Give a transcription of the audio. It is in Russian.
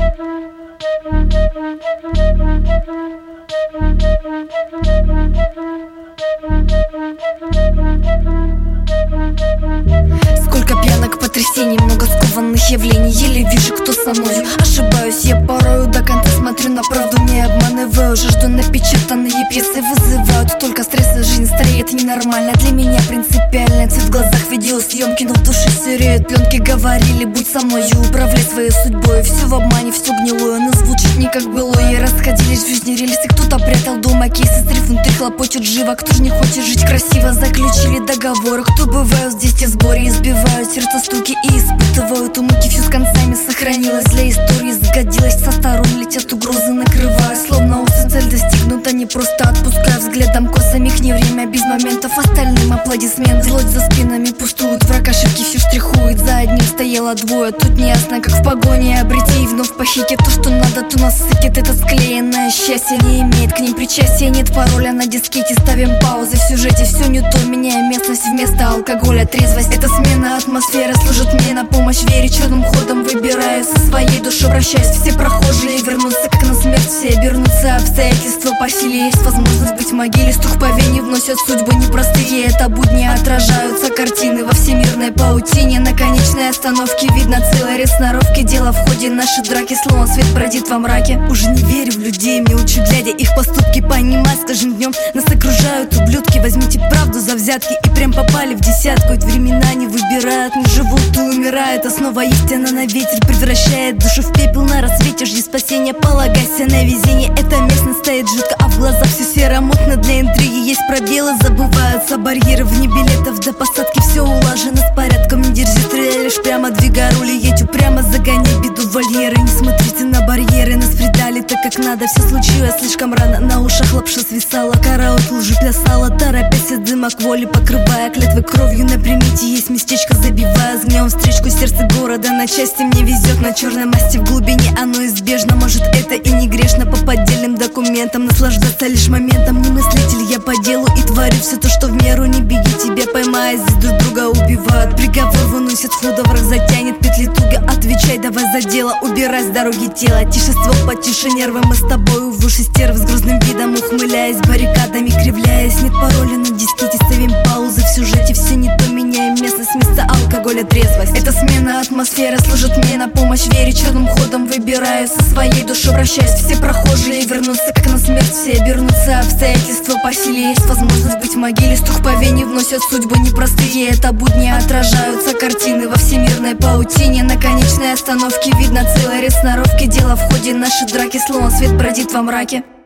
Сколько пьянок, потрясений, много скованных явлений. Еле вижу, кто со мною. Ошибаюсь я порою, до конца смотрю на правду, не обманываю. Жажду напечатанные пьесы вызывают только стрессы. Жизнь стареет ненормально, для меня принципиально. Цвет в глазах видеосъемки, но в душе сереют пленки. Говорили, будь со мною, управляй своей судьбой. Все в обмане, все гнилое, но звучит не как былое. Расходились в жизни рельсы, кто-то прятал дома кейсы. Стрит внутри хлопочет живо, кто ж не хочет жить красиво. Заключили договоры, кто бывают здесь те в сборе. Избивают сердце стуки и испытывают у муки. Все с концами сохранилось, для истории сгодилось. Со сторон летят угрозы, накрывая, словно усы. Цель достигнута, не просто отпуская взглядом косами. Их не время, без моментов, остальным аплодисмент. Злость за спинами пустует, враг ошибки все штрихует. За одним стояло двое, тут не ясно, как в погоне обрети и вновь похитить то, что надо, то насытит. Это склеенное счастье не имеет к ним причастия. Нет пароля на дискете, ставим паузы в сюжете. Все не то, меняем местность, вместо алкоголя трезвость. Это смена атмосферы служит мне на помощь вере. Черным ходом выбираю, со своей душой обращаюсь. Все прохожие вернутся, как на смерть все обернутся. Обстоятельства по силе, есть возможность быть в могиле. Стук по вене вносят судьбы непростые. Это будни, отражаются картины во всемирной паутине. На конечной остановке видно целый ряд сноровки. Дело в ходе нашей драки, словно свет бродит во мраке. Уже не верю в людей, мне лучше глядя их поступки понимать. С каждым днем нас окружают ублюдки. Возьмите правду за взятки и прям попали в десятку. Ведь времена не выбирают, не живут и умирают. Основа истина на ветер превращает душу в пепел. На рассвете жди спасения, полагайся на везение. Эта местность стоит жутко, а в глазах все серо-мутно. Для интриги есть пробелы, забываются барьеры. Вне билетов до посадки все улажено с порядком. Не держи, стреляй лишь прямо, двигай руль и едь упрямо. Загоняй беду в вольеры, не смотрите на барьеры. Нас предали так, как надо, все случилось слишком рано. На ушах лапша свисала, караоке лжи плясала. Торопясь от дыма к воле, покрывая клятвы кровью. На примете есть местечко, забивая с гневом встречку. Сердце города на части мне везет. На черной масти в глубине оно избежно. Может, это и не грешно по поддельным документам. Наслаждаться лишь моментом, не мыслитель я по делу. И творю все то, что в меру. Не беги, тебя поймая, здесь друг друга убивают. Приговор выносит худо, враг затянет петли туго. Отвечай, давай за дело, убирай с дороги тело. Тише ствол, потише нервы, мы с тобой в уши стерв. С грустным видом ухмыляясь, баррикадами кривляясь. Нет пароля на дискете, ставим паузы в сюжете. Все не то, меняем местность, вместо алкоголя трезвость. Эта смена атмосферы служит мне на помощь вере. Черным ходом выбираю, со своей душой обращаюсь. Все прохожие вернутся, как на смерть все обернутся. Обстоятельства по силе, есть возможность быть в могиле. Стук по вене вносят судьбы непростые. Это будни, отражаются картины во всемирной паутине. На конечной остановке видно целый ряд сноровки. Дело в ходе нашей драки, словно свет бродит во мраке.